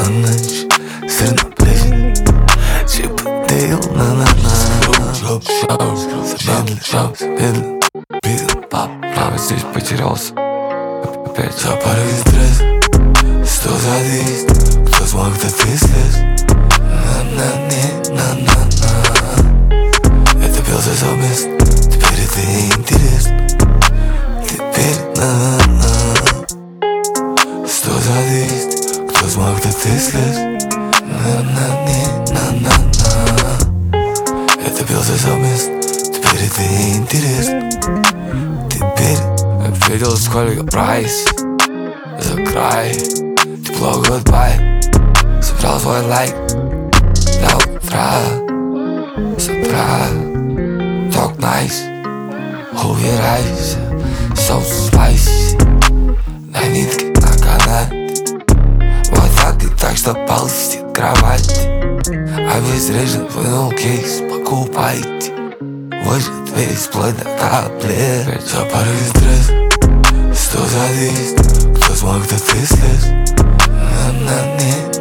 на ночь, сыр на плечи, Чип и Дейл, на-на-на. Медленно, битым, пап, прямо здесь потерялся. Опять запарывает стресс, 100 за 200, кто смог, да ты слез. На-на-не-на-на-на. Это пелся совместно, теперь это не интересно. Теперь на-на-на. 100 за 200, кто смог, да ты слез. На-на-не-на-на-на. Это пелся совместно, теперь это не интересно. Теперь видел, сколько прайс за край. Тепло, goodbye. Собрал свой лайк до утра. С утра talk nice. Убирайся, соус спайси. На нитке, на канате. Вот так и так, что ползти кровать. Обезврежен вынул кейс, покупайте. Выжат весь вплоть до таблет. Запарывает стресс, 100 за 200, кто смог, да ты слез. На-на-не.